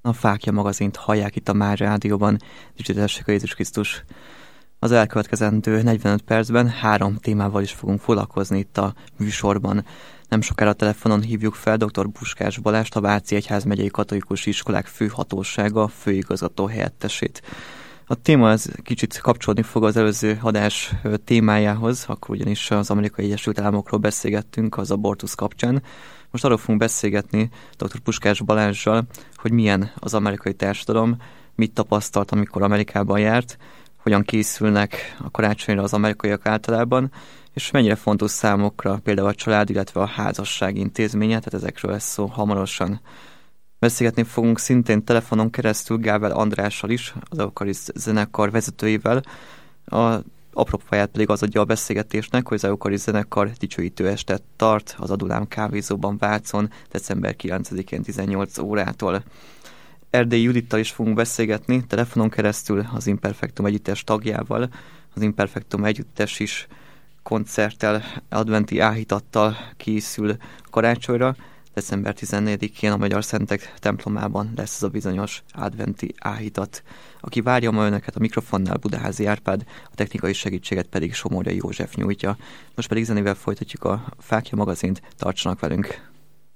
A Fáklya magazint hallják itt a Már Rádióban. Dicsértessék a Jézus Krisztus! Az elkövetkezendő 45 percben 3 témával is fogunk foglalkozni itt a műsorban. Nem sokára telefonon hívjuk fel dr. Puskás Balást, a Váci Egyházmegyei Katolikus Iskolák főhatósága főigazgató helyettesét. A téma ez kicsit kapcsolódni fog az előző adás témájához, akkor ugyanis az Amerikai Egyesült Államokról beszélgettünk az abortusz kapcsán. Most arról fogunk beszélgetni dr. Puskás Balázssal, hogy milyen az amerikai társadalom, mit tapasztalt, amikor Amerikában járt, hogyan készülnek a karácsonyra az amerikaiak általában, és mennyire fontos számokra például a család, illetve a házasság intézménye, tehát ezekről lesz szó hamarosan. Beszélgetni fogunk szintén telefonon keresztül Gábel Andrással is, az Euchariszt zenekar vezetőivel. A apropóját pedig az adja a beszélgetésnek, hogy az Euchariszt zenekar dicsőítő estet tart az Adulám kávézóban Vácon december 9-én 18 órától. Erdélyi Judittal is fogunk beszélgetni telefonon keresztül az Imperfektum együttes tagjával. Az Imperfektum együttes is koncerttel, adventi áhítattal készül karácsonyra. December 14-én a Magyar Szentek templomában lesz ez a bizonyos adventi áhítat. Aki várja ma önöket, a mikrofonnál Budaházi Árpád, a technikai segítséget pedig Somorjai József nyújtja. Most pedig zenével folytatjuk a Fáklya magazint, tartsanak velünk!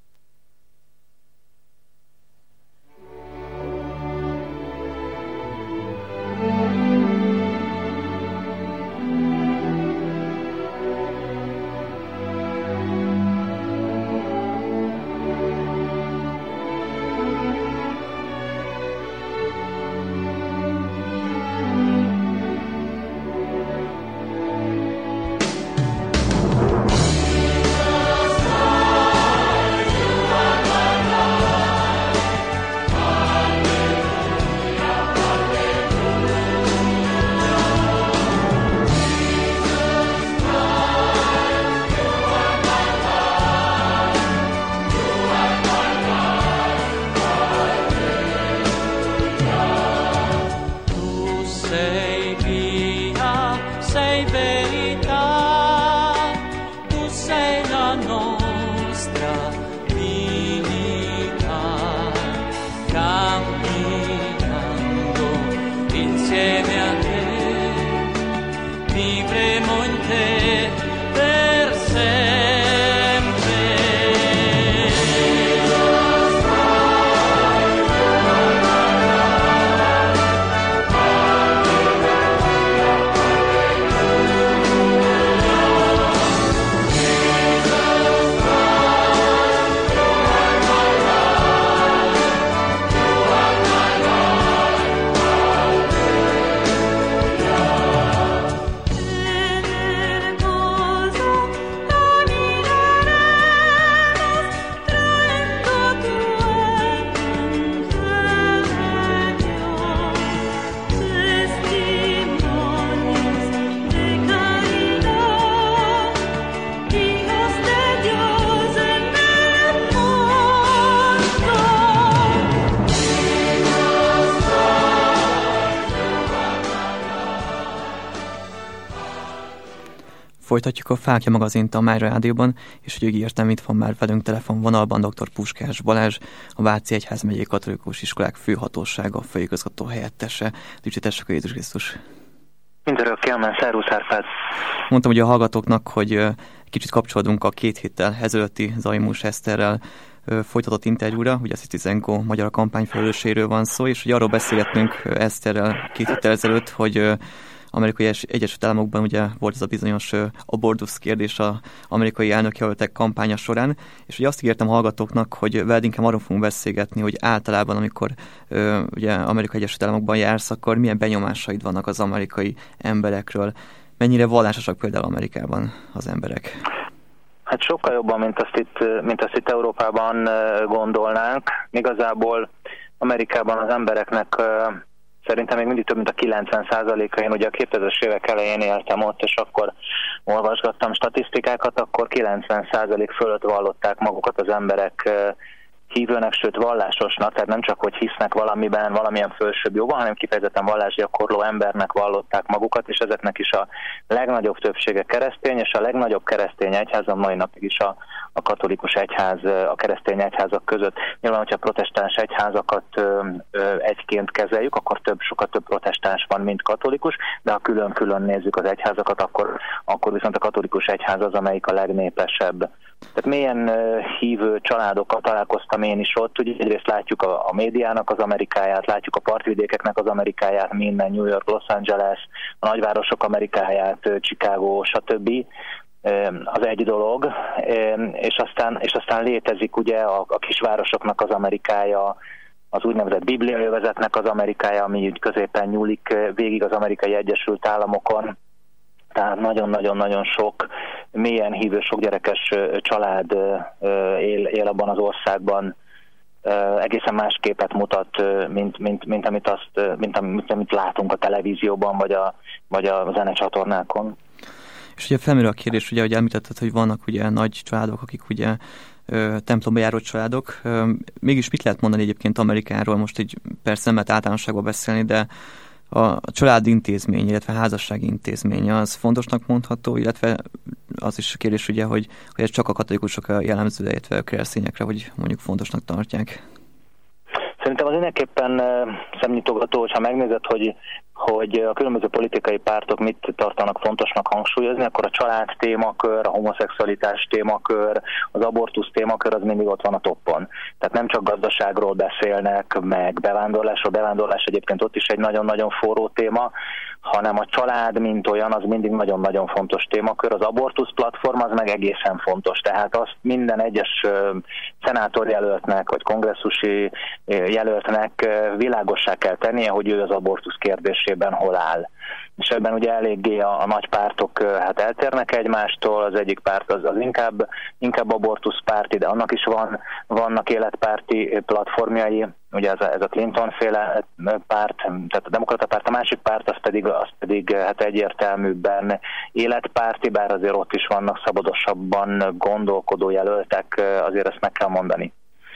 Folytatjuk a Fáklya magazint a Már Rádióban, és hogy ígértem, itt van már velünk telefonvonalban dr. Puskás Balázs, a Váci Egyházmegyei Katolikus Iskolák főhatósága főigazgató helyettese. Dicsértessék a Jézus Krisztus! Mindörökké, amen, szervusz Árpád! Mondtam ugye a hallgatóknak, hogy kicsit kapcsolódunk a 2 héttel ezelőtti Zaimós Eszterrel folytatott interjúra, ugye a Citizen Go magyar kampányfelelőséről van szó, és hogy arról beszélgettünk Eszterrel 2 héttel ezelőtt, hogy Amerikai Egyesült Államokban ugye volt ez a bizonyos abortusz kérdés az amerikai elnökjelöltek kampánya során, és ugye azt ígértem a hallgatóknak, hogy veled inkább arról fogunk beszélgetni, hogy általában, amikor ugye Amerikai Egyesült Államokban jársz, akkor milyen benyomásaid vannak az amerikai emberekről, mennyire vallásosak például Amerikában az emberek? Hát sokkal jobban, mint azt itt Európában gondolnánk. Igazából Amerikában az embereknek szerintem még mindig több mint a 90%-a. Én ugye a 2000-es évek elején éltem ott, és akkor olvasgattam statisztikákat, akkor 90% fölött vallották magukat az emberek hívőnek, sőt vallásosnak, tehát nem csak, hogy hisznek valamiben, valamilyen fölsőbb jogban, hanem kifejezetten vallásgyakorló embernek vallották magukat, és ezeknek is a legnagyobb többsége keresztény, és a legnagyobb keresztény egyház a mai napig is a katolikus egyház, a keresztény egyházak között. Nyilván, hogyha protestáns egyházakat egyként kezeljük, akkor sokkal több protestáns van, mint katolikus, de ha külön-külön nézzük az egyházakat, akkor viszont a katolikus egyház az, amelyik a legnépesebb. Tehát milyen hívő családokkal találkoztam én is ott, ugye egyrészt látjuk a médiának az Amerikáját, látjuk a partvidékeknek az Amerikáját, minden New York, Los Angeles, a nagyvárosok Amerikáját, Chicago, stb. Az egy dolog, és aztán létezik ugye a kisvárosoknak az Amerikája, az úgynevezett bibliajövezetnek az Amerikája, ami úgy középen nyúlik végig az Amerikai Egyesült Államokon. Tehát nagyon-nagyon-nagyon sok mélyen hívő, sokgyerekes család él abban az országban, egészen más képet mutat, mint amit látunk a televízióban, vagy a zenecsatornákon. És ugye felmerül a kérdés, ugye, hogy említetted, hogy vannak ugye nagy családok, akik ugye templomba járó családok. Mégis mit lehet mondani egyébként Amerikáról? Most így persze nem lehet általánosságban beszélni, de a családi intézmény, illetve a házassági intézmény az fontosnak mondható, illetve az is a kérdés ugye, hogy ez csak a katolikusok jellemző, illetve a keresztényekre, hogy mondjuk fontosnak tartják. Szerintem az mindenképpen szemnyitogató, hogyha megnézed, hogy a különböző politikai pártok mit tartanak fontosnak hangsúlyozni, akkor a család témakör, a homoszexualitás témakör, az abortusz témakör az mindig ott van a toppon. Tehát nem csak gazdaságról beszélnek, meg bevándorlásról, bevándorlás egyébként ott is egy nagyon-nagyon forró téma, hanem a család, mint olyan, az mindig nagyon-nagyon fontos témakör. Az abortusz platform az meg egészen fontos. Tehát azt minden egyes szenátorjelöltnek, vagy kongresszusi jelöltnek világossá kell tennie, hogy ő az abortusz kérdésében hol áll. És ebben ugye eléggé a nagy pártok hát eltérnek egymástól, az egyik párt az inkább abortusz párti, de annak is vannak életpárti platformjai, ugye ez a Clinton-féle párt, tehát a demokrata párt, a másik párt az pedig hát egyértelműbben életpárti, bár azért ott is vannak szabadosabban gondolkodó jelöltek, azért ezt meg kell mondani.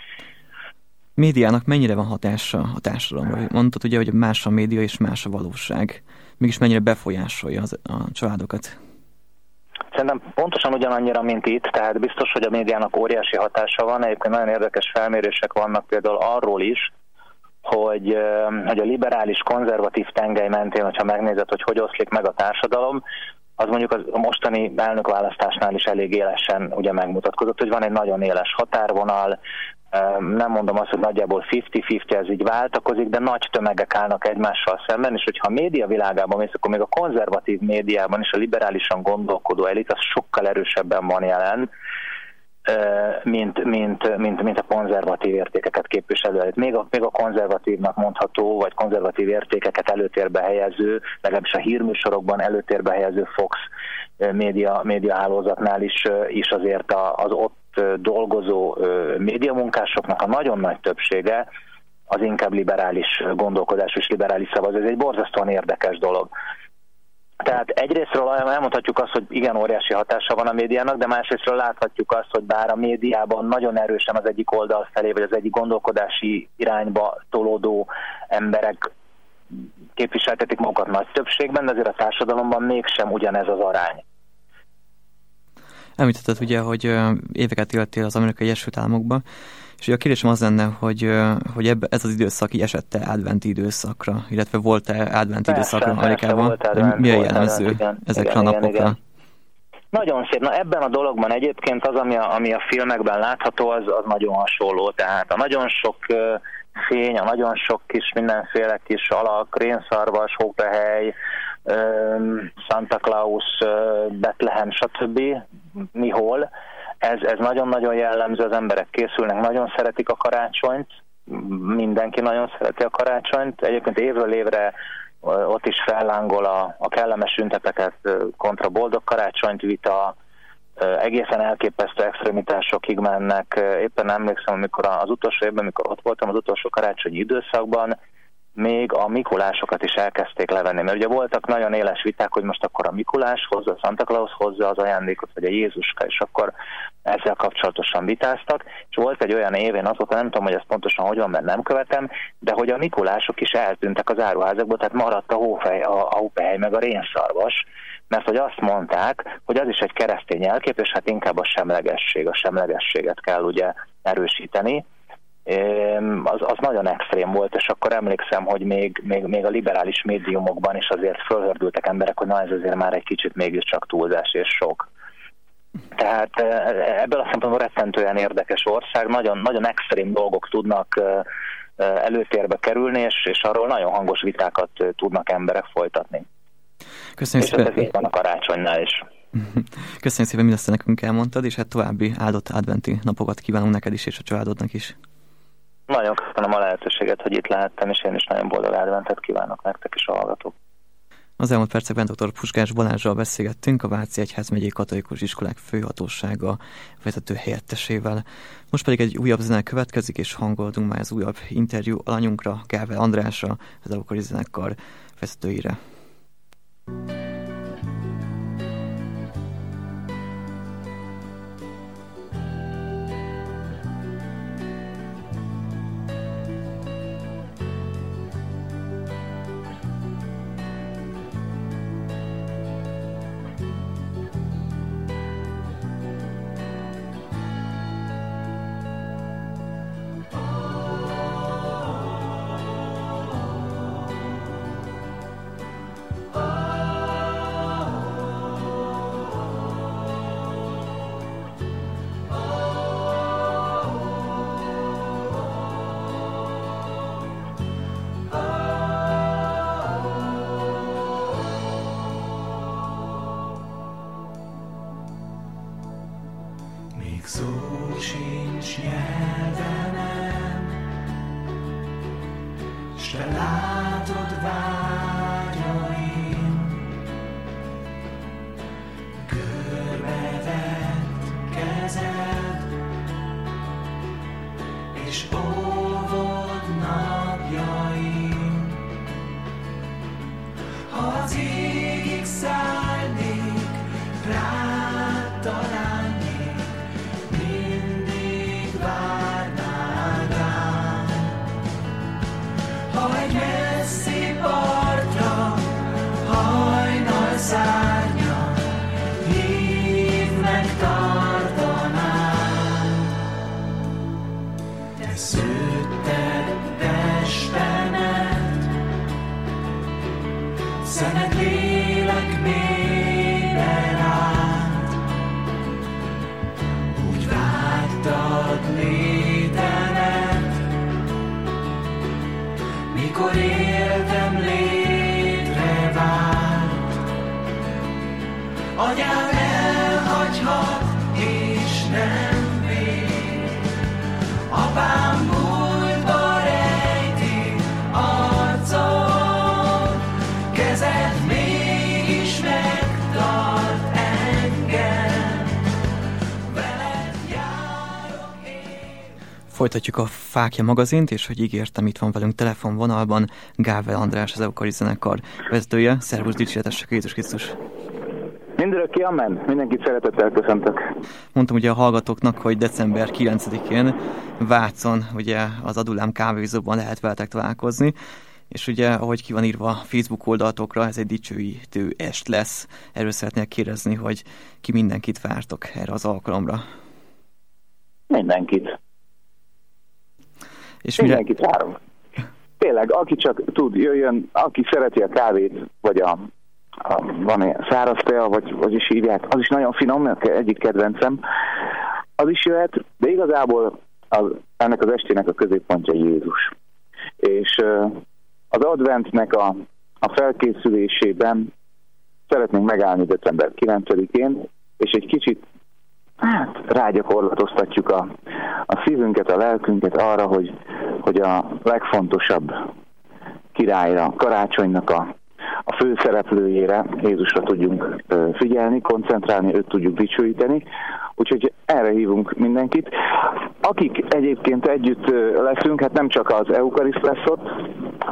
Médiának mennyire van hatása a társadalomra? Mondtad ugye, hogy más a média és más a valóság. Mégis mennyire befolyásolja a családokat? Szerintem pontosan ugyanannyira, mint itt, tehát biztos, hogy a médiának óriási hatása van. Egyébként nagyon érdekes felmérések vannak például arról is, hogy a liberális, konzervatív tengely mentén, hogyha megnézed, hogy oszlik meg a társadalom, az mondjuk a mostani elnökválasztásnál is elég élesen ugye megmutatkozott, hogy van egy nagyon éles határvonal, nem mondom azt, hogy nagyjából 50-50 ez így váltakozik, de nagy tömegek állnak egymással szemben, és hogyha a média világában mész, akkor még a konzervatív médiában is a liberálisan gondolkodó elit az sokkal erősebben van jelen, mint a konzervatív értékeket képviselő elit. Még a konzervatívnak mondható, vagy konzervatív értékeket előtérbe helyező, legalábbis a hírműsorokban előtérbe helyező Fox média hálózatnál is azért az ott dolgozó médiamunkásoknak a nagyon nagy többsége az inkább liberális gondolkodás és liberális szavazó. Ez egy borzasztóan érdekes dolog. Tehát egyrésztről elmondhatjuk azt, hogy igen, óriási hatása van a médiának, de másrésztről láthatjuk azt, hogy bár a médiában nagyon erősen az egyik oldal felé, vagy az egyik gondolkodási irányba tolódó emberek képviseltetik magukat nagy többségben, de azért a társadalomban mégsem ugyanez az arány. Említetted ugye, hogy éveket éltél az Amerikai Egyesült Államokban, és a kérdésem az lenne, hogy ez az időszak így esette adventi időszakra, illetve volt-e adventi időszakra Amerikában? Mi a jellemző ezekre a napokra? Igen. Nagyon szép. Na ebben a dologban egyébként az, ami a filmekben látható, az nagyon hasonló. Tehát a nagyon sok fény, a nagyon sok kis mindenféle kis alak, rénszarvas, hópehely, Santa Claus, Bethlehem, stb. Mihol. Ez nagyon-nagyon jellemző, az emberek készülnek, nagyon szeretik a karácsonyt, mindenki nagyon szereti a karácsonyt. Egyébként évről évre ott is fellángol a kellemes ünnepeket kontra boldog karácsonyt vita, egészen elképesztő extremitásokig mennek. Éppen emlékszem, amikor az utolsó évben, amikor ott voltam, az utolsó karácsonyi időszakban, még a Mikulásokat is elkezdték levenni, mert ugye voltak nagyon éles viták, hogy most akkor a Mikulás hozza, a Santa Claus hozza az ajándékot, vagy a Jézuska, és akkor ezzel kapcsolatosan vitáztak, és volt egy olyan év, én azóta nem tudom, hogy ez pontosan hogy van, mert nem követem, de hogy a Mikulások is eltűntek az áruházakból, tehát maradt a hópehely meg a rénszarvas, mert hogy azt mondták, hogy az is egy keresztény jelkép, és hát inkább a semlegességet kell ugye erősíteni. Az nagyon extrém volt, és akkor emlékszem, hogy még a liberális médiumokban is azért fölhördültek emberek, hogy na ez azért már egy kicsit mégiscsak túlzás és sok. Tehát ebből a szempontból rettentően érdekes ország, nagyon, nagyon extrém dolgok tudnak előtérbe kerülni, és arról nagyon hangos vitákat tudnak emberek folytatni. Köszönjük és szépen. Ez így van a karácsonynál is. Köszönjük szépen, mindezt nekünk elmondtad, és hát további áldott adventi napokat kívánunk neked is, és a családodnak is. Nagyon köszönöm a lehetőséget, hogy itt lehettem, és én is nagyon boldog adventet kívánok nektek is a hallgatók. Az elmúlt percekben dr. Puskás Balázsral beszélgettünk, a Váci Egyházmegyei Katolikus Iskolák Főhatósága vezető helyettesével. Most pedig egy újabb zene következik, és hangoltunk már az újabb interjú alanyunkra, Gável Andrásra, az Eukari Zenekar vezetőire. Szó sincs nyelvemen, s te látod vágyaim, körbevett kezed, és óvod napjaim. Ha az égig szállnék, rád találnék, szárnya, hívnek tartanám. Te szőtted testemet, szent lélek mélyben át, úgy vágtad létemet, mikor éltem létre vált. Agyám elhagyhat, és nem vér. Apám múltba rejti arcot, kezed mégis megtart engem. Veled járok én. Folytatjuk a Fáklya magazint, és hogy ígértem, itt van velünk telefonvonalban Gável András, az Eukari Zenekar vezetője. Szervusz, dicsértessek Jézus Krisztus! Mindörökké amen. Mindenkit szeretettel köszöntök. Mondtam ugye a hallgatóknak, hogy december 9-én Vácon, ugye az Adulám kávézóban lehet veletek találkozni, és ugye, ahogy ki van írva a Facebook oldalatokra, ez egy dicsőítő est lesz. Erről szeretnék kérdezni, hogy ki mindenkit vártok erre az alkalomra. Mindenkit. És mindenkit várunk. Tényleg, aki csak tud, jöjjön, aki szereti a kávét, vagy van ilyen száraz tea, vagy is hívják, az is nagyon finom, egyik kedvencem, az is jöhet, de igazából ennek az estének a középpontja Jézus. És az adventnek a felkészülésében szeretnénk megállni december 9-én, és egy kicsit rágyakorlatoztatjuk a szívünket, a lelkünket arra, hogy a legfontosabb királyra, karácsonynak a főszereplőjére, Jézusra tudjunk figyelni, koncentrálni, őt tudjuk dicsőíteni. Úgyhogy erre hívunk mindenkit. Akik egyébként együtt leszünk, hát nem csak az Eukariszt lesz ott,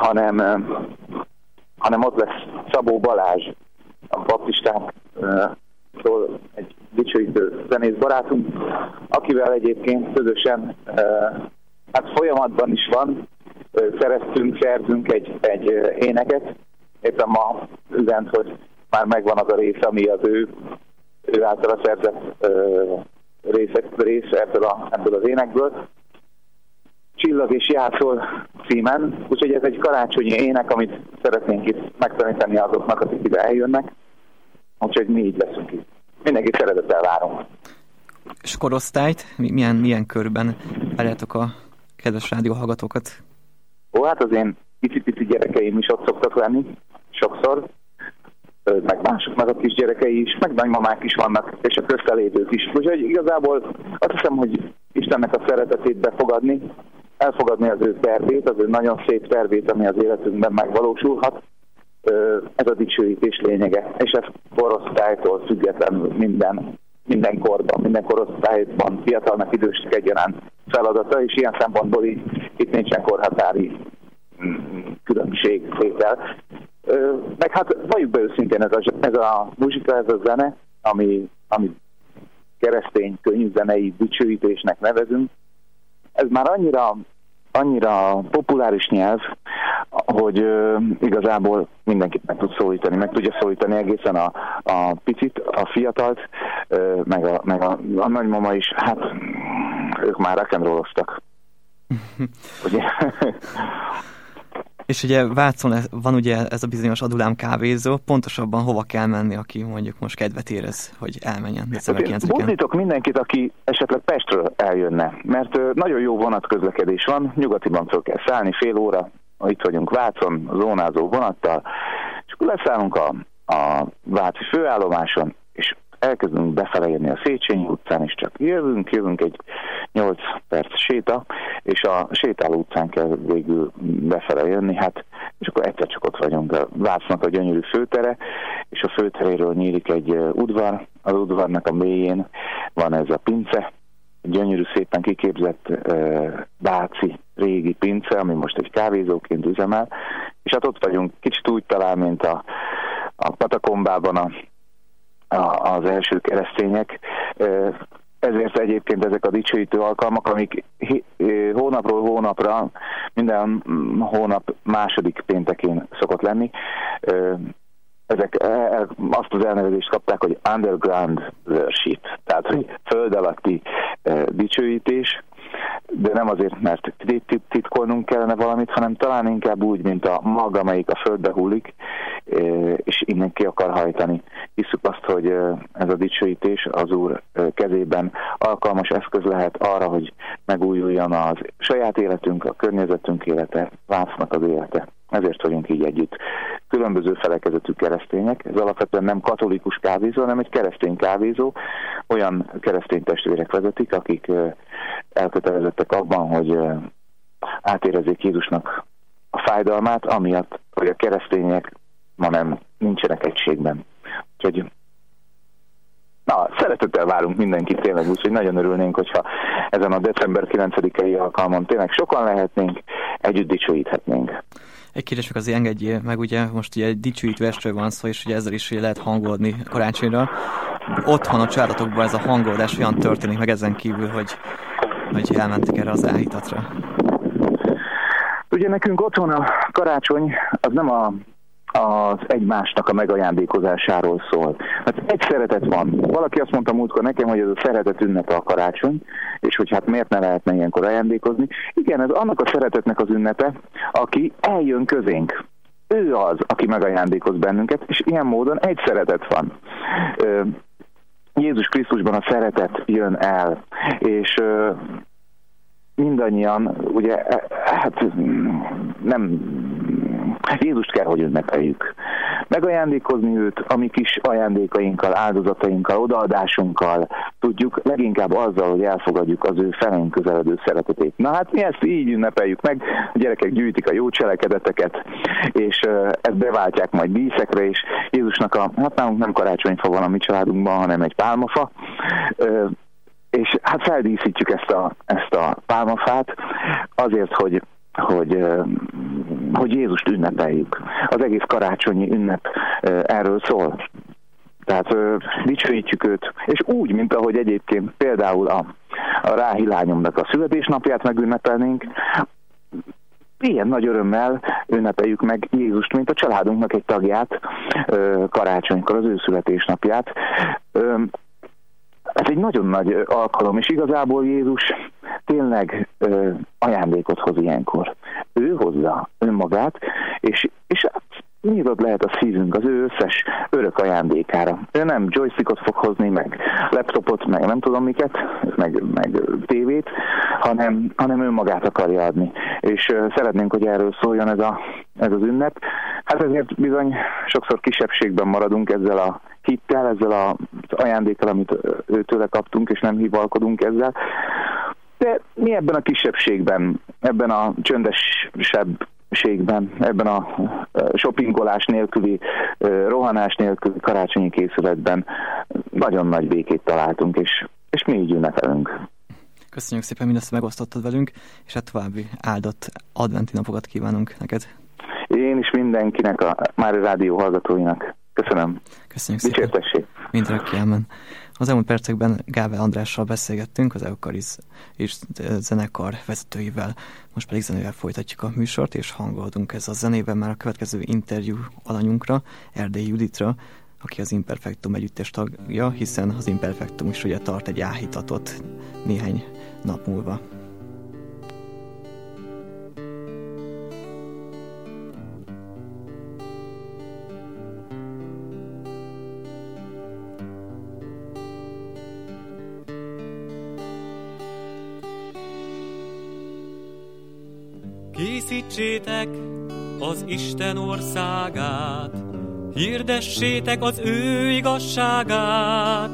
hanem ott lesz Szabó Balázs, a baptistáktól egy dicsőítő zenész barátunk, akivel egyébként közösen hát folyamatban is van, szerzünk egy éneket, éppen ma üzent, hogy már megvan az a rész, ami az ő általa szerzett rész ebből az énekből. Csillag és játszol címen, úgyhogy ez egy karácsonyi ének, amit szeretnénk itt megtanítani azoknak, akik ide eljönnek, úgyhogy mi így leszünk itt. Mindenkit szeretettel várunk. És korosztályt? Milyen körben várjátok a kedves rádióhallgatókat? Hát az én pici gyerekeim is ott szoktak lenni, sokszor, meg másoknak a kisgyerekei is, meg nagymamák is vannak, és a köztelévők is. Úgyhogy igazából azt hiszem, hogy Istennek a szeretetét befogadni, elfogadni az ő tervét, az ő nagyon szép tervét, ami az életünkben megvalósulhat. Ez a dicsőítés lényege, és ez korosztálytól függetlenül minden korban, minden korosztályban, fiatalnak, idősnek egyaránt feladata, és ilyen szempontból itt nincsen korhatári különbségtétel. Meg hát valljuk be őszintén, ez a muzsika, ez a zene, ami keresztény könyvzenei dicsőítésnek nevezünk, ez már annyira populáris nyelv, hogy igazából mindenkit meg tud szólítani, meg tudja szólítani egészen a picit, a fiatalt, meg a nagymama is, hát ők már rock'n'rolloztak. Ugye? És ugye Vácon van ugye ez a bizonyos Adulám kávézó, pontosabban hova kell menni, aki mondjuk most kedvet érez, hogy elmenjen december 9-én? Buzdítok mindenkit, aki esetleg Pestről eljönne, mert nagyon jó vonatközlekedés van, nyugatiban föl kell szállni, fél óra, itt vagyunk Vácon, zónázó vonattal, és akkor leszállunk a váci főállomáson, és elkezdünk befele jönni a Széchenyi utcán, és csak jövünk egy 8 perc séta, és a sétáló utcán kell végül befele jönni, hát, és akkor egyszer csak ott vagyunk. A Vácnak a gyönyörű főtere, és a főteréről nyílik egy udvar, az udvarnak a mélyén van ez a pince, gyönyörű szépen kiképzett váci régi pince, ami most egy kávézóként üzemel, és hát ott vagyunk, kicsit úgy talán, mint a katakombában az első keresztények, ezért egyébként ezek a dicsőítő alkalmak, amik hónapról hónapra, minden hónap második péntekén szokott lenni, ezek azt az elnevezést kapták, hogy underground worship, tehát hogy föld alatti dicsőítés, de nem azért, mert titkolnunk kellene valamit, hanem talán inkább úgy, mint a mag, amelyik a földbe hullik, és innen ki akar hajtani. Hisszük azt, hogy ez a dicsőítés az Úr kezében alkalmas eszköz lehet arra, hogy megújuljon az saját életünk, a környezetünk élete, Vácnak az élete. Ezért vagyunk így együtt. Különböző felekezetű keresztények, ez alapvetően nem katolikus kávézó, hanem egy keresztény kávézó. Olyan keresztény testvérek vezetik, akik elkötelezettek abban, hogy átérezzék Jézusnak a fájdalmát, amiatt, hogy a keresztények ma nincsenek egységben. Úgyhogy szeretettel várunk mindenkit tényleg, úgyhogy nagyon örülnénk, hogyha ezen a december 9-i alkalmon tényleg sokan lehetnénk, együtt dicsőíthetnénk. Egy kérdés meg azért engedjél meg, ugye most ugye egy dicsőítő estről van szó, és ugye ezzel is lehet hangolódni karácsonyra. Otthon a családotokban ez a hangolódás olyan történik meg ezen kívül, hogy elmentek erre az áhítatra? Ugye nekünk otthon a karácsony az nem az egymásnak a megajándékozásáról szól. Hát egy szeretet van. Valaki azt mondta múltkor nekem, hogy ez a szeretet ünnepe a karácsony, és hogy hát miért ne lehetne ilyenkor ajándékozni. Igen, ez annak a szeretetnek az ünnepe, aki eljön közénk. Ő az, aki megajándékoz bennünket, és ilyen módon egy szeretet van. Jézus Krisztusban a szeretet jön el, és mindannyian, ugye, hát nem, Jézust kell, hogy ünnepeljük. Megajándékozni őt a mi kis ajándékainkkal, áldozatainkkal, odaadásunkkal, tudjuk, leginkább azzal, hogy elfogadjuk az ő felénk közeledő szeretetét. Na hát mi ezt így ünnepeljük meg, a gyerekek gyűjtik a jó cselekedeteket, és ezt beváltják majd díszekre, és Jézusnak hát nálunk nem karácsonyfa van a mi családunkban, hanem egy pálmafa, és hát feldíszítjük ezt a pálmafát azért, hogy hogy Jézust ünnepeljük. Az egész karácsonyi ünnep erről szól. Tehát dicsőítjük őt, és úgy, mint ahogy egyébként például a Ráhi lányomnak a születésnapját megünnepelnénk, ilyen nagy örömmel ünnepeljük meg Jézust, mint a családunknak egy tagját karácsonykor, az ő születésnapját. Ez egy nagyon nagy alkalom, és igazából Jézus tényleg ajándékot hoz ilyenkor. Ő hozza önmagát, és nyitott lehet a szívünk az ő összes örök ajándékára. Ő nem joystickot fog hozni, meg laptopot, meg nem tudom miket, meg tévét, hanem önmagát akarja adni. És szeretnénk, hogy erről szóljon ez az ünnep. Hát ezért bizony sokszor kisebbségben maradunk ezzel a hittel, ezzel az ajándékkal, amit őtőle kaptunk, és nem hivalkodunk ezzel. De mi ebben a kisebbségben, ebben a csöndesebbségben, ebben a shoppingolás nélküli, rohanás nélküli karácsonyi készületben nagyon nagy békét találtunk, és mi így ünnepelünk. Köszönjük szépen, mindezt megosztottad velünk, és hát további áldott adventi napokat kívánunk neked. Én is mindenkinek, a Mária Rádió hallgatóinak. Köszönöm. Köszönjük szépen. Dicsértessék. Mindörökké, amen. Az elmúlt percekben Gável Andrással beszélgettünk, az Eukarisz és zenekar vezetőivel. Most pedig zenével folytatjuk a műsort, és hangoltunk ez a zenében már a következő interjú alanyunkra, Erdélyi Juditra, aki az Imperfektum együttes tagja, hiszen az Imperfektum is ugye tart egy áhítatot néhány nap múlva. Készítsétek az Isten országát, hirdessétek az ő igazságát.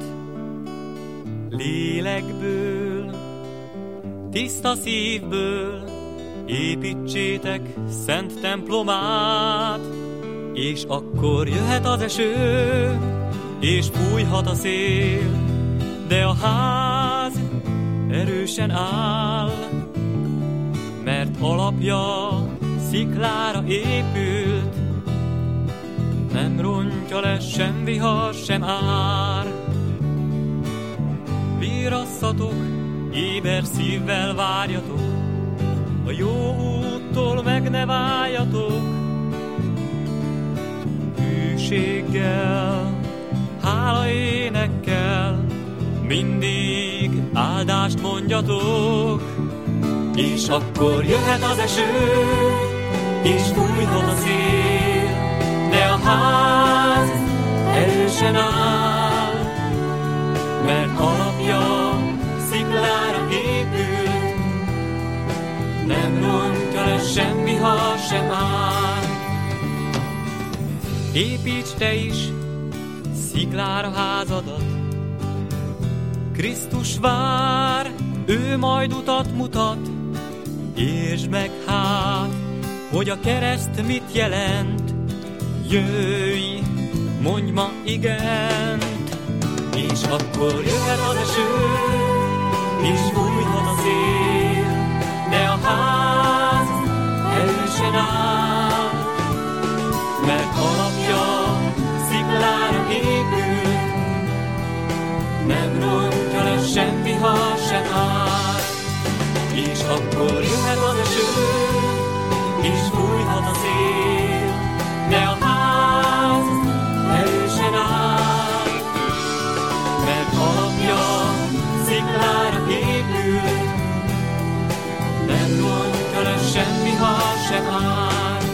Lélekből, tiszta szívből építsétek szent templomát, és akkor jöhet az eső, és fújhat a szél, de a ház erősen áll, mert alapja sziklára épült, nem rontja le sem vihar, sem ár. Virasszatok, éber szívvel várjatok, a jó úttól meg ne váljatok. Hűséggel, hálaénekkel, mindig áldást mondjatok. És akkor jöhet az eső, és fújhat a szél, de a ház erősen áll, mert alapja sziklára épült, nem rontja le sem vihar, sem ár. Építs te is sziklára házadat, Krisztus vár, ő majd utat mutat. Értsd meg hát, hogy a kereszt mit jelent, jöjj, mondj ma igent. És akkor jöhet az eső, és fújhat a szél, de a ház erősen áll, mert alapja sziklára épült, nem rontja le sem vihar, sem ár. És akkor jöhet az eső, és fújhat a szél, de a ház erősen áll, mert alapja sziklára épült, nem rontja le sem vihar, sem ár.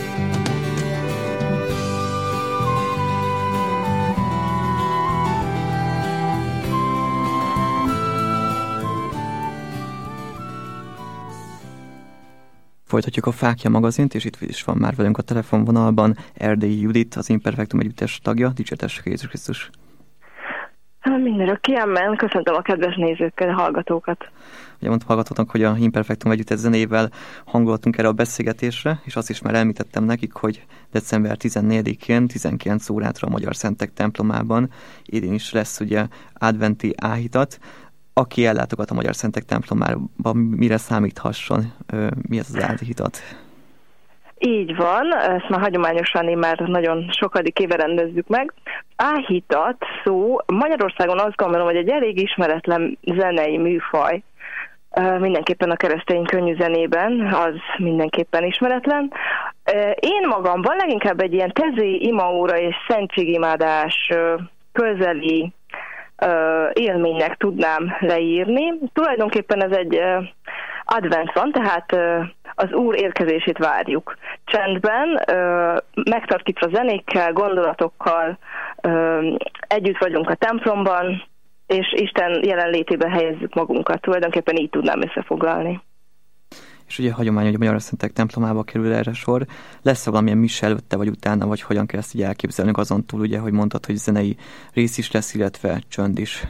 Folytatjuk a Fáklya magazint, és itt is van már velünk a telefonvonalban Erdélyi Judit, az Imperfektum együttes tagja. Dicsértessék Jézus Krisztus! Mindörökké, amen. Köszöntöm a kedves nézőket, a hallgatókat. Ugye mondtam hallgatóknak, hogy a Imperfektum együttes zenével hangoltunk erre a beszélgetésre, és azt is már említettem nekik, hogy december 14-én 19 órától a Magyar Szentek templomában idén is lesz ugye adventi áhítat. Aki ellátogat a Magyar Szentek templomába, mire számíthasson, mi ez az áhítat? Így van, ezt már hagyományosan már nagyon sokadik éve rendezzük meg. Áhítat szó Magyarországon azt gondolom, hogy egy elég ismeretlen zenei műfaj. Mindenképpen a keresztény könnyű zenében, az mindenképpen ismeretlen. Én magamban leginkább egy ilyen tezé, imaóra és szentségimádás közeli élménynek tudnám leírni. Tulajdonképpen ez egy advent van, tehát az Úr érkezését várjuk. Csendben, megtartítva zenékkel, gondolatokkal, együtt vagyunk a templomban, és Isten jelenlétében helyezzük magunkat. Tulajdonképpen így tudnám összefoglalni. És ugye hagyomány, hogy a Magyar Szentek templomába kerül erre sor. Lesz valamilyen mise előtte vagy utána, vagy hogyan kell ezt így elképzelnünk azon túl, ugye, hogy mondtad, hogy zenei rész is lesz, illetve csönd is.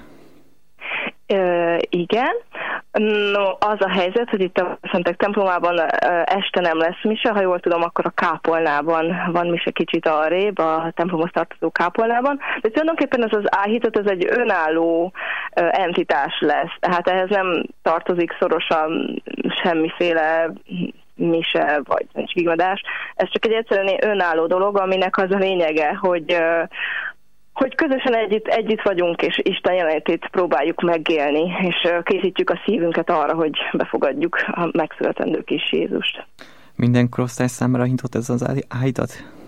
Igen. No, az a helyzet, hogy itt a Szentek templomában este nem lesz mise, ha jól tudom, akkor a kápolnában van mise kicsit arrébb, a templomhoz tartozó kápolnában, de tulajdonképpen ez az áhítat, ez egy önálló entitás lesz, tehát ehhez nem tartozik szorosan semmiféle mise vagy igadás. Ez csak egy egyszerűen önálló dolog, aminek az a lényege, hogy közösen együtt vagyunk, és Isten jelenlétét próbáljuk megélni, és készítjük a szívünket arra, hogy befogadjuk a megszületendő kis Jézust. Minden korosztály számára hintott ez az áhítat?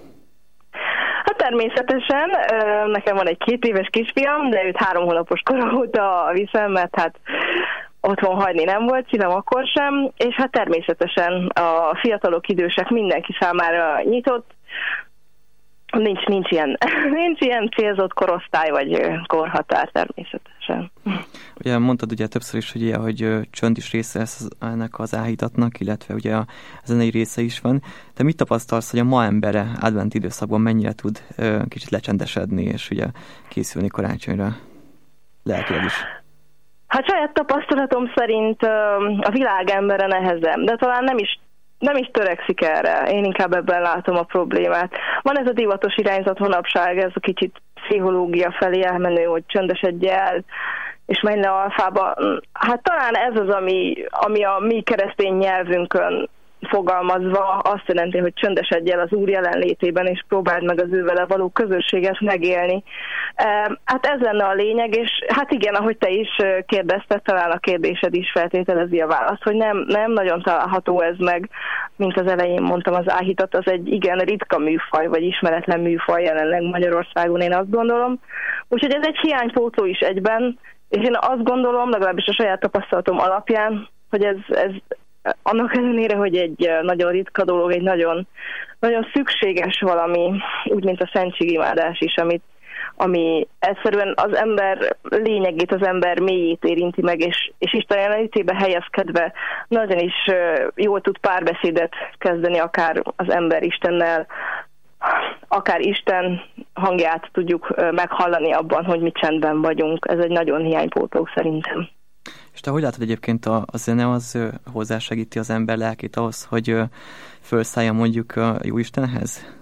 Hát természetesen, nekem van egy 2 éves kisfiam, de őt 3 hónapos kora óta viszem, mert hát otthon hagyni nem volt szívem akkor sem, és hát természetesen a fiatalok, idősek mindenki számára nyitott. Nincs ilyen célzott korosztály vagy korhatár természetesen. Ugye mondtad ugye többször is, hogy csönd is része lesz ennek az áhítatnak, illetve ugye a zenei része is van. Te mit tapasztalsz, hogy a ma embere advent időszakban mennyire tud kicsit lecsendesedni, és ugye készülni karácsonyra lelkileg is? Hát saját tapasztalatom szerint a világ embere nehezebb, de talán nem is törekszik erre. Én inkább ebben látom a problémát. Van ez a divatos irányzat manapság, ez a kicsit pszichológia felé elmenő, hogy csöndesedj el, és menj le alfába. Hát talán ez az, ami a mi keresztény nyelvünkön fogalmazva azt jelenti, hogy csöndesedj el az Úr jelenlétében, és próbáld meg az ővele való közösséget megélni. Hát ez lenne a lényeg, és hát igen, ahogy te is kérdezted, talán a kérdésed is feltételezi a választ, hogy nem nagyon található ez meg, mint az elején mondtam, az áhítat, az egy igen ritka műfaj, vagy ismeretlen műfaj jelenleg Magyarországon, én azt gondolom. Úgyhogy ez egy hiánypótló is egyben, és én azt gondolom, legalábbis a saját tapasztalatom alapján, hogy ez annak ellenére, hogy egy nagyon ritka dolog, egy nagyon, nagyon szükséges valami, úgy, mint a szentségimádás is, ami egyszerűen az ember lényegét, az ember mélyét érinti meg, és Isten jelenlétébe helyezkedve nagyon is jól tud párbeszédet kezdeni, akár az ember Istennel, akár Isten hangját tudjuk meghallani abban, hogy mi csendben vagyunk. Ez egy nagyon hiánypótló szerintem. És te hogy látod egyébként a zene az hozzásegíti az ember lelkét ahhoz, hogy felszálljon mondjuk a Jóistenhez?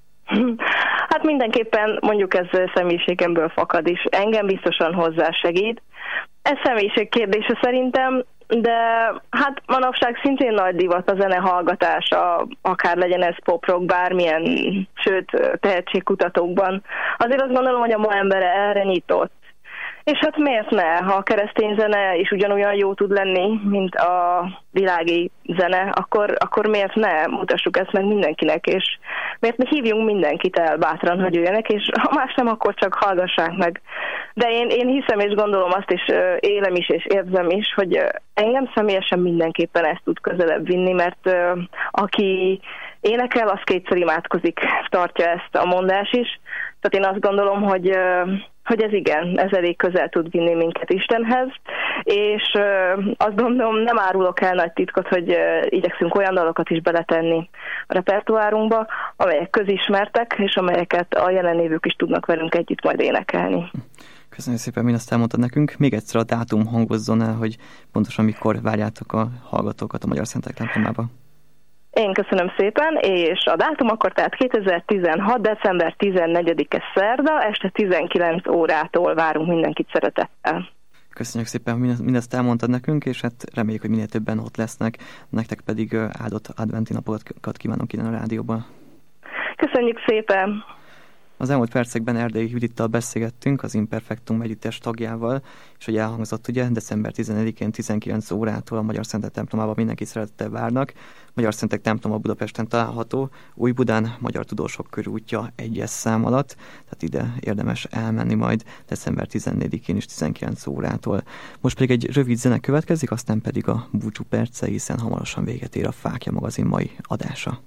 Hát mindenképpen mondjuk ez személyiségemből fakad is. Engem biztosan hozzásegít. Ez személyiség kérdése szerintem, de hát manapság szintén nagy divat a zene hallgatása, akár legyen ez pop-rock, bármilyen, sőt tehetségkutatókban. Azért azt gondolom, hogy a ma embere erre nyitott. És hát miért ne? Ha a keresztény zene is ugyanolyan jó tud lenni, mint a világi zene, akkor miért ne mutassuk ezt meg mindenkinek, és miért ne hívjunk mindenkit el bátran, hogy jöjjenek, és ha más nem, akkor csak hallgassák meg. De én hiszem és gondolom azt is, élem is és érzem is, hogy engem személyesen mindenképpen ezt tud közelebb vinni, mert aki énekel, az 2-szer imádkozik, tartja ezt a mondás is. Tehát én azt gondolom, hogy ez igen, ez elég közel tud vinni minket Istenhez, és azt gondolom, nem árulok el nagy titkot, hogy igyekszünk olyan dalokat is beletenni a repertoárunkba, amelyek közismertek, és amelyeket a jelenlévők is tudnak velünk együtt majd énekelni. Köszönjük szépen, mindazt elmondtad nekünk. Még egyszer a dátum hangozzon el, hogy pontosan mikor várjátok a hallgatókat a Magyar Szentek templomába. Én köszönöm szépen, és a dátum akkor tehát 2016. december 14-e szerda, este 19 órától várunk mindenkit szeretettel. Köszönjük szépen, hogy mindezt elmondtad nekünk, és hát reméljük, hogy minél többen ott lesznek. Nektek pedig áldott adventi napokat kívánok innen a rádióban. Köszönjük szépen! Az elmúlt percekben Erdélyi Judittal beszélgettünk, az Imperfektum együttes tagjával, és hogy elhangzott ugye, december 14-én 19 órától a Magyar Szentek templomában mindenki szeretettel várnak. Magyar Szentek temploma Budapesten található, Újbudán, Magyar Tudósok Körútja 1-es szám alatt, tehát ide érdemes elmenni majd december 14-én is 19 órától. Most pedig egy rövid zene következik, aztán pedig a búcsú perce, hiszen hamarosan véget ér a Fáklya magazin mai adása.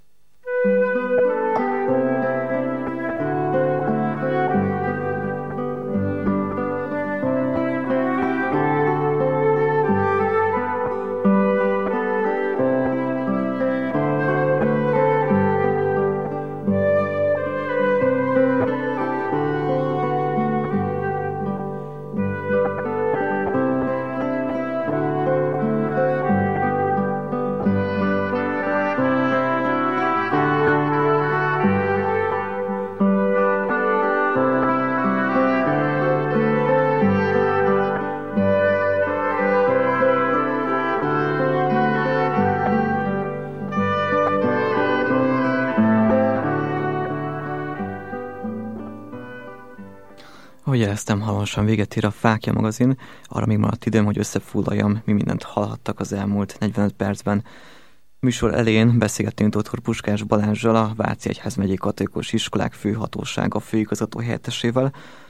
Ahogy jeleztem, hamarosan véget ér a Fáklya magazin, arra még maradt időm, hogy összefoglaljam, mi mindent hallhattak az elmúlt 45 percben. Műsor elején beszélgettünk dr. Puskás Balázssal, a Váci Egyházmegyei Katolikus Iskolák Főhatósága főigazgató helyettesével,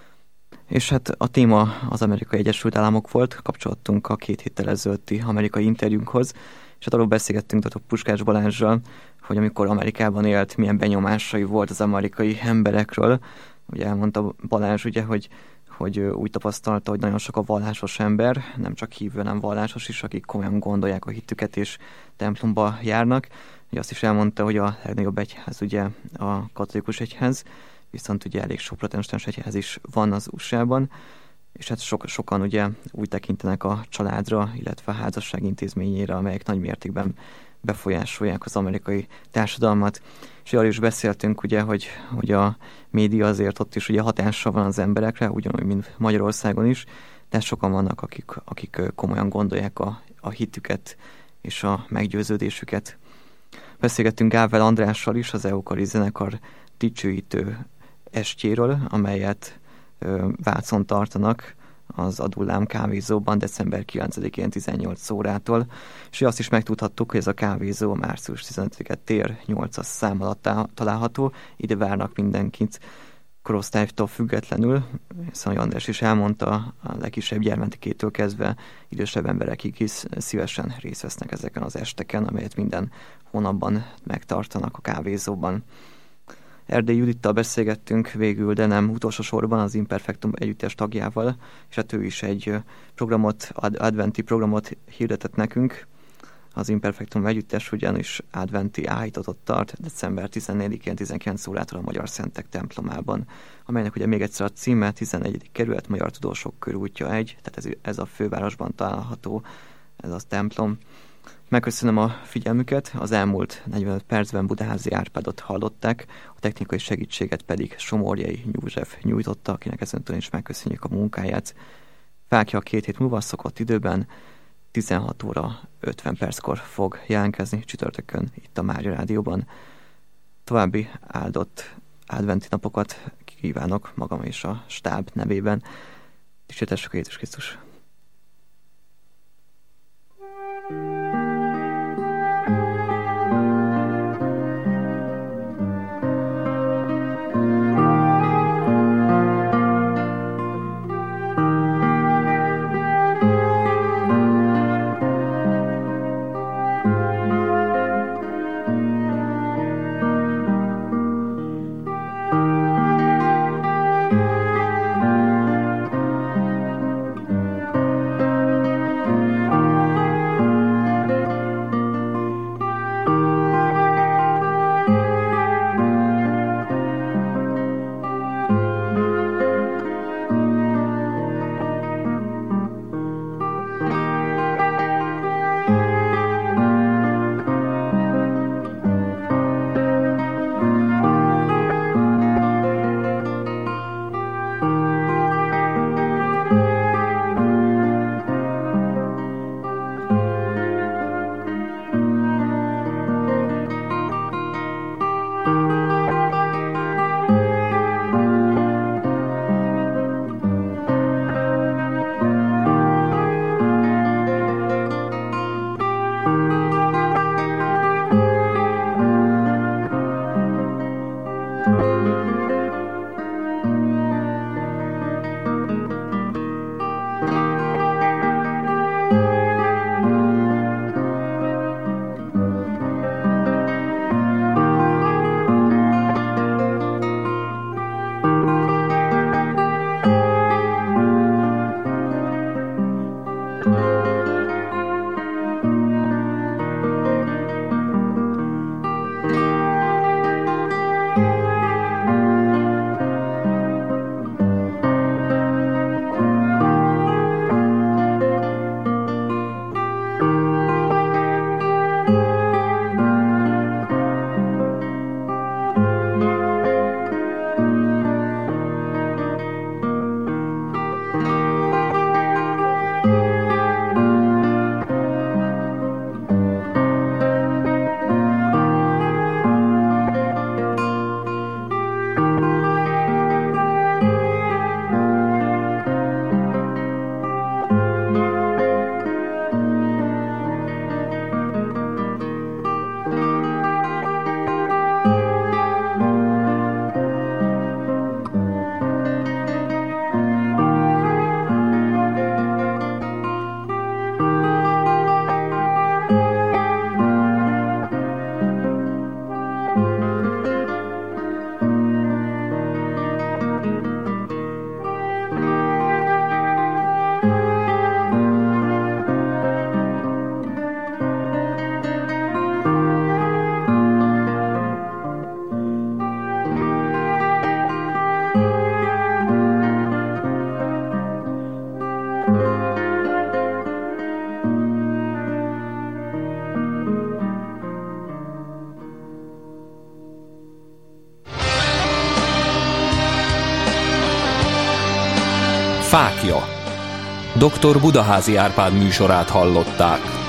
és hát a téma az Amerikai Egyesült Államok volt, kapcsolódtunk a 2 héttel ezelőtti amerikai interjúnkhoz, és hát arról beszélgettünk dr. Puskás Balázssal, hogy amikor Amerikában élt, milyen benyomásai volt az amerikai emberekről. Ugye elmondta Balázs, ugye, hogy úgy tapasztalta, hogy nagyon sok a vallásos ember, nem csak hívő, nem vallásos is, akik komolyan gondolják a hitüket és templomba járnak. Ugye azt is elmondta, hogy a legnagyobb egyház ugye a katolikus egyház, viszont ugye elég sok protestáns egyház is van az USA-ban, és hát sokan ugye úgy tekintenek a családra, illetve a házasság intézményére, amelyek nagy mértékben befolyásolják az amerikai társadalmat. És arról is beszéltünk, ugye, hogy a média azért ott is ugye hatással van az emberekre, ugyanúgy, mint Magyarországon is, de sokan vannak, akik komolyan gondolják a hitüket és a meggyőződésüket. Beszélgettünk Gável Andrással is, az Eukari zenekar dicsőítő estjéről, amelyet Vácon tartanak az Adullám kávézóban december 9-én 18 órától, és azt is megtudhattuk, hogy ez a kávézó március 15-e tér 8-as szám alatt található, ide várnak mindenkit korosztálytól függetlenül, hiszen András is elmondta, a legkisebb gyermekétől kezdve idősebb emberekig is szívesen részt vesznek ezeken az esteken, amelyet minden hónapban megtartanak a kávézóban. Erdélyi Judittal beszélgettünk végül, de nem utolsó sorban az Imperfektum együttes tagjával, és hát ő is egy adventi programot hirdetett nekünk. Az Imperfektum együttes ugyanis adventi áhítatot tart december 14-én 19 órától a Magyar Szentek templomában, amelynek ugye még egyszer a címe 11. kerület Magyar Tudósok Körútja 1, tehát ez a fővárosban található ez a templom. Megköszönöm a figyelmüket, az elmúlt 45 percben Budaházi Árpádot hallották, a technikai segítséget pedig Somorjai József nyújtotta, akinek ezentől is megköszönjük a munkáját. Fáklya 2 hét múlva szokott időben 16 óra 50 perckor fog jelentkezni csütörtökön itt a Mária Rádióban. További áldott adventi napokat kívánok magam és a stáb nevében. Dicsértessük a Jézus Krisztus! Fáklya. Dr. Budaházi Árpád műsorát hallották.